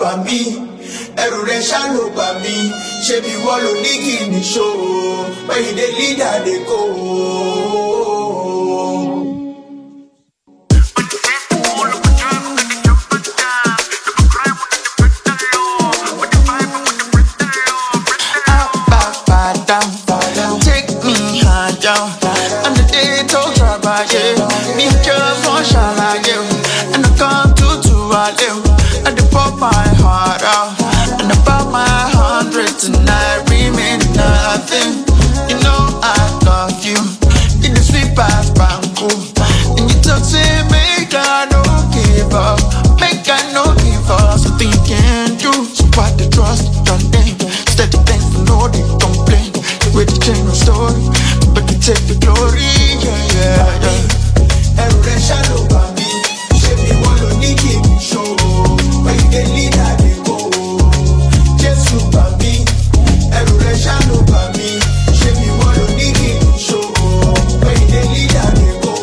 Bà mí, ẹrù rẹ̀ ṣá ló bà mí, ṣé bí wọ́n ló ní kí ni ṣó, when you dey leader dey go. Take me high down, and the day don't try by you. Me just want shall I you, and I come to I live. And I pour my heart out, and I pour my 100 tonight, remain nothing. You know I love you, in the sweet past banco. And you talk say make I no give up, make I no give up. Something you can do, so what the trust done them. Steady thankful, no they complain. With the chain of story, but you take the glory, yeah, yeah, yeah. Ẹrù rẹ̀ ṣá ló bà mí, ṣé bí wọ́n ló ní kí ni ṣó, when you dey leader dey go. Jésù bà mí, ẹrù rẹ̀ ṣá ló bà mí, ṣé bí wọ́n ló ní kí ni ṣó, when you dey leader dey go.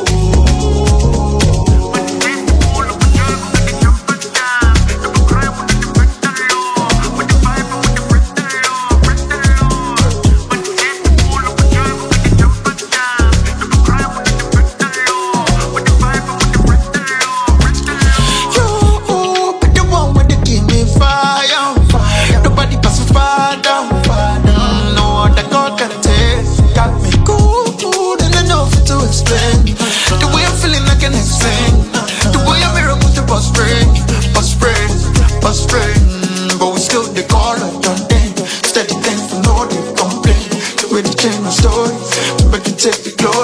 But we still they call it done then. Steady thankful, no they complain. With the chain of stories, but you take the glory.